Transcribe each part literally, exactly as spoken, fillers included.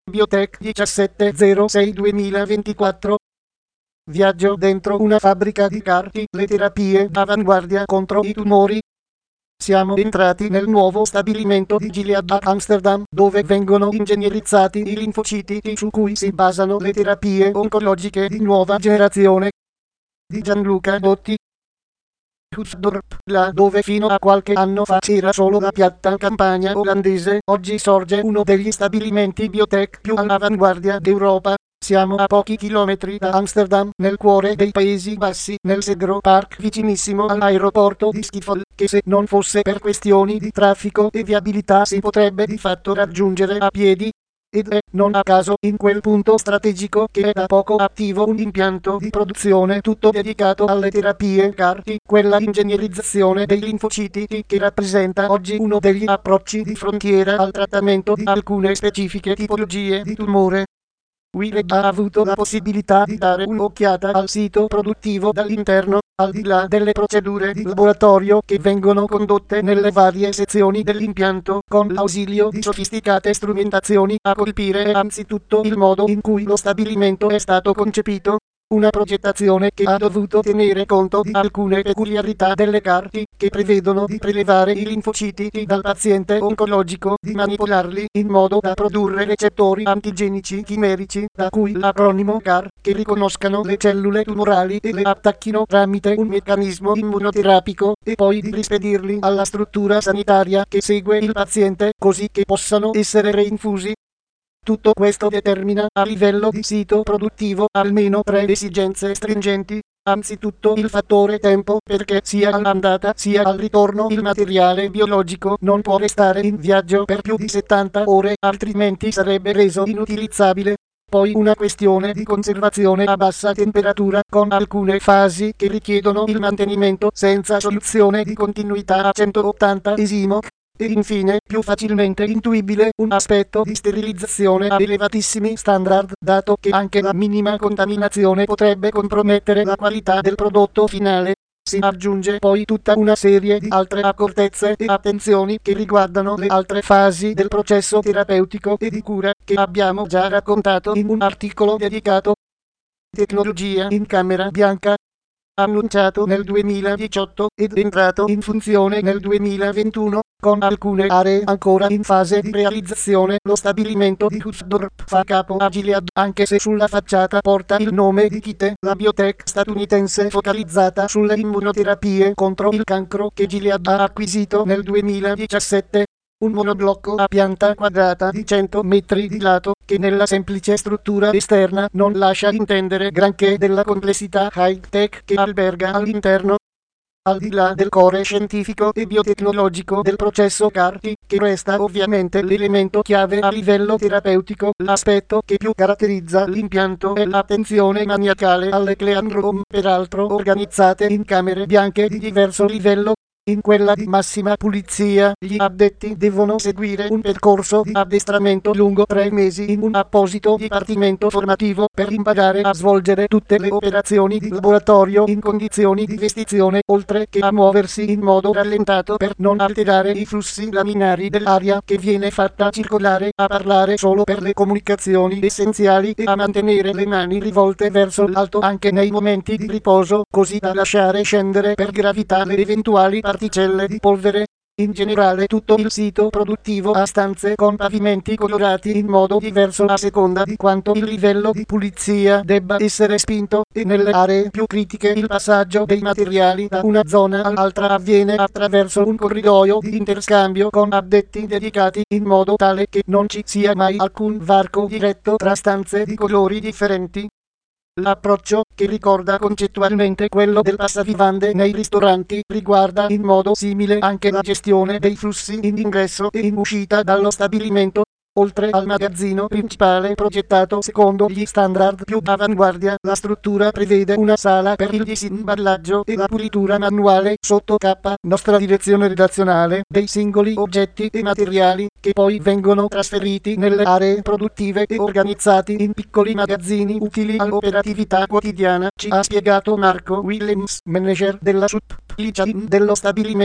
Biotech diciassette zero sei duemilaventiquattro. Viaggio dentro una fabbrica di carti, le terapie d'avanguardia contro i tumori. Siamo entrati nel nuovo stabilimento di Gilead a Amsterdam, dove vengono ingegnerizzati i linfociti su cui si basano le terapie oncologiche di nuova generazione. Di Gianluca Dotti. Hoofddorp, là dove fino a qualche anno fa c'era solo la piatta campagna olandese, oggi sorge uno degli stabilimenti biotech più all'avanguardia d'Europa. Siamo a pochi chilometri da Amsterdam, nel cuore dei Paesi Bassi, nel Segro Park, vicinissimo all'aeroporto di Schiphol, che se non fosse per questioni di traffico e viabilità si potrebbe di fatto raggiungere a piedi. Ed è, non a caso, in quel punto strategico che è da poco attivo un impianto di produzione tutto dedicato alle terapie carti, quella ingegnerizzazione dei linfociti che rappresenta oggi uno degli approcci di frontiera al trattamento di alcune specifiche tipologie di tumore. Wired ha avuto la possibilità di dare un'occhiata al sito produttivo dall'interno, al di là delle procedure di laboratorio che vengono condotte nelle varie sezioni dell'impianto, con l'ausilio di sofisticate strumentazioni. A colpire è anzitutto il modo in cui lo stabilimento è stato concepito. Una progettazione che ha dovuto tenere conto di alcune peculiarità delle carti, che prevedono di prelevare i linfociti dal paziente oncologico, di manipolarli in modo da produrre recettori antigenici chimerici, da cui l'acronimo C A R, che riconoscano le cellule tumorali e le attacchino tramite un meccanismo immunoterapico, e poi di rispedirli alla struttura sanitaria che segue il paziente, così che possano essere reinfusi. Tutto questo determina a livello di sito produttivo almeno tre esigenze stringenti. Anzitutto il fattore tempo, perché sia all'andata sia al ritorno il materiale biologico non può restare in viaggio per più di settanta ore, altrimenti sarebbe reso inutilizzabile. Poi una questione di conservazione a bassa temperatura, con alcune fasi che richiedono il mantenimento senza soluzione di continuità a centottanta esimoc. E infine, più facilmente intuibile, un aspetto di sterilizzazione a elevatissimi standard, dato che anche la minima contaminazione potrebbe compromettere la qualità del prodotto finale. Si aggiunge poi tutta una serie di altre accortezze e attenzioni che riguardano le altre fasi del processo terapeutico e di cura, che abbiamo già raccontato in un articolo dedicato. Tecnologia in camera bianca. Annunciato nel duemiladiciotto ed entrato in funzione nel duemilaventuno, con alcune aree ancora in fase di realizzazione, lo stabilimento di Hoofddorp fa capo a Gilead, anche se sulla facciata porta il nome di Kite, la biotech statunitense focalizzata sulle immunoterapie contro il cancro che Gilead ha acquisito nel duemiladiciassette. Un monoblocco a pianta quadrata di cento metri di lato, che nella semplice struttura esterna non lascia intendere granché della complessità high-tech che alberga all'interno. Al di là del core scientifico e biotecnologico del processo carti, che resta ovviamente l'elemento chiave a livello terapeutico, l'aspetto che più caratterizza l'impianto è l'attenzione maniacale alle clean room, peraltro organizzate in camere bianche di diverso livello. In quella di massima pulizia, gli addetti devono seguire un percorso di addestramento lungo tre mesi in un apposito dipartimento formativo per imparare a svolgere tutte le operazioni di laboratorio in condizioni di vestizione, oltre che a muoversi in modo rallentato per non alterare i flussi laminari dell'aria che viene fatta circolare, a parlare solo per le comunicazioni essenziali e a mantenere le mani rivolte verso l'alto anche nei momenti di riposo, così da lasciare scendere per gravità le eventuali particelle di polvere. In generale tutto il sito produttivo ha stanze con pavimenti colorati in modo diverso a seconda di quanto il livello di pulizia debba essere spinto, e nelle aree più critiche il passaggio dei materiali da una zona all'altra avviene attraverso un corridoio di interscambio con addetti dedicati, in modo tale che non ci sia mai alcun varco diretto tra stanze di colori differenti. L'approccio, che ricorda concettualmente quello del passavivande nei ristoranti, riguarda in modo simile anche la gestione dei flussi in ingresso e in uscita dallo stabilimento. Oltre al magazzino principale progettato secondo gli standard più d'avanguardia, la struttura prevede una sala per il disimballaggio e la pulitura manuale sotto K, nostra direzione redazionale, dei singoli oggetti e materiali, che poi vengono trasferiti nelle aree produttive e organizzati in piccoli magazzini utili all'operatività quotidiana, ci ha spiegato Marco Willems, manager della supply chain dello stabilimento.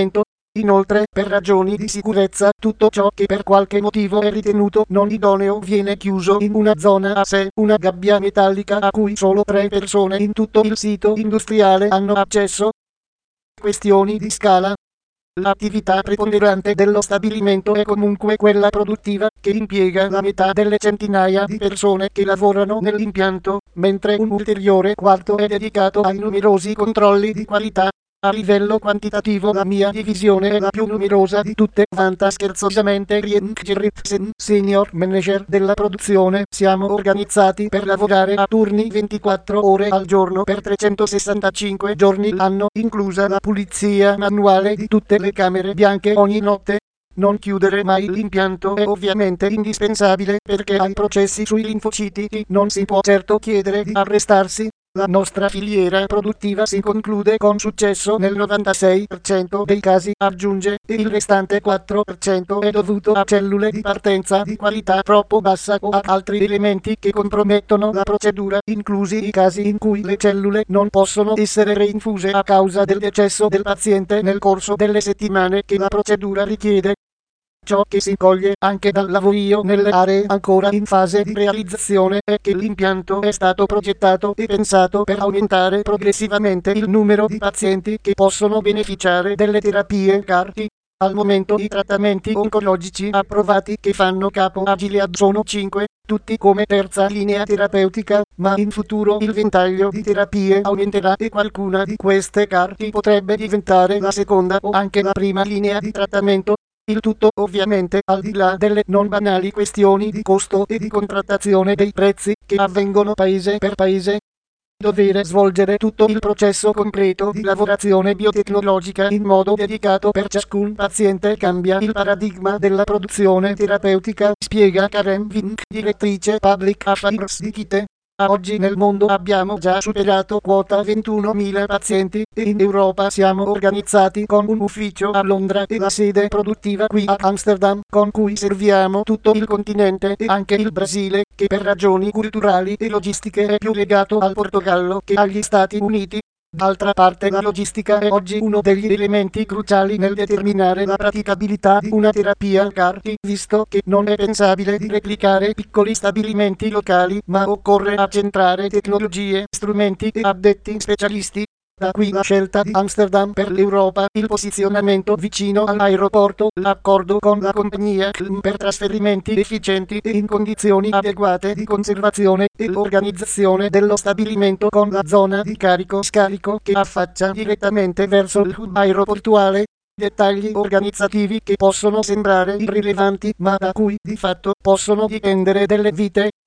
Inoltre, per ragioni di sicurezza, tutto ciò che per qualche motivo è ritenuto non idoneo viene chiuso in una zona a sé, una gabbia metallica a cui solo tre persone in tutto il sito industriale hanno accesso. Questioni di scala. L'attività preponderante dello stabilimento è comunque quella produttiva, che impiega la metà delle centinaia di persone che lavorano nell'impianto, mentre un ulteriore quarto è dedicato ai numerosi controlli di qualità. A livello quantitativo la mia divisione è la più numerosa di tutte, vanta scherzosamente Rienk Gerritsen, senior manager della produzione. Siamo organizzati per lavorare a turni ventiquattro ore al giorno per trecentosessantacinque giorni l'anno, inclusa la pulizia manuale di tutte le camere bianche ogni notte. Non chiudere mai l'impianto è ovviamente indispensabile, perché ai processi sui linfociti T non si può certo chiedere di arrestarsi. La nostra filiera produttiva si conclude con successo nel novantasei per cento dei casi, aggiunge, e il restante quattro per cento è dovuto a cellule di partenza di qualità troppo bassa o ad altri elementi che compromettono la procedura, inclusi i casi in cui le cellule non possono essere reinfuse a causa del decesso del paziente nel corso delle settimane che la procedura richiede. Ciò che si coglie anche dal lavorio nelle aree ancora in fase di realizzazione è che l'impianto è stato progettato e pensato per aumentare progressivamente il numero di pazienti che possono beneficiare delle terapie C A R T. Al momento i trattamenti oncologici approvati che fanno capo a Gilead sono cinque, tutti come terza linea terapeutica, ma in futuro il ventaglio di terapie aumenterà e qualcuna di queste C A R T potrebbe diventare la seconda o anche la prima linea di trattamento. Il tutto ovviamente al di là delle non banali questioni di costo e di contrattazione dei prezzi che avvengono paese per paese. Dovere svolgere tutto il processo completo di lavorazione biotecnologica in modo dedicato per ciascun paziente cambia il paradigma della produzione terapeutica, spiega Karen Vink, direttrice Public Affairs di Kite. A oggi nel mondo abbiamo già superato quota ventunomila pazienti, e in Europa siamo organizzati con un ufficio a Londra e la sede produttiva qui a Amsterdam, con cui serviamo tutto il continente e anche il Brasile, che per ragioni culturali e logistiche è più legato al Portogallo che agli Stati Uniti. D'altra parte la logistica è oggi uno degli elementi cruciali nel determinare la praticabilità di una terapia C A R T, visto che non è pensabile di replicare piccoli stabilimenti locali, ma occorre accentrare tecnologie, strumenti e addetti specialisti. Da qui la scelta di Amsterdam per l'Europa, il posizionamento vicino all'aeroporto, l'accordo con la compagnia C L M per trasferimenti efficienti e in condizioni adeguate di conservazione, e l'organizzazione dello stabilimento con la zona di carico-scarico che affaccia direttamente verso il hub aeroportuale. Dettagli organizzativi che possono sembrare irrilevanti, ma da cui di fatto possono dipendere delle vite.